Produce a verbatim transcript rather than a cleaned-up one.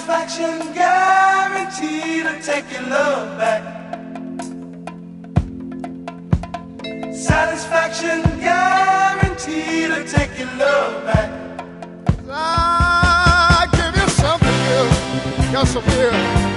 Satisfaction guaranteed to take your love back. Satisfaction guaranteed to take your love back. I give you something good, got some real.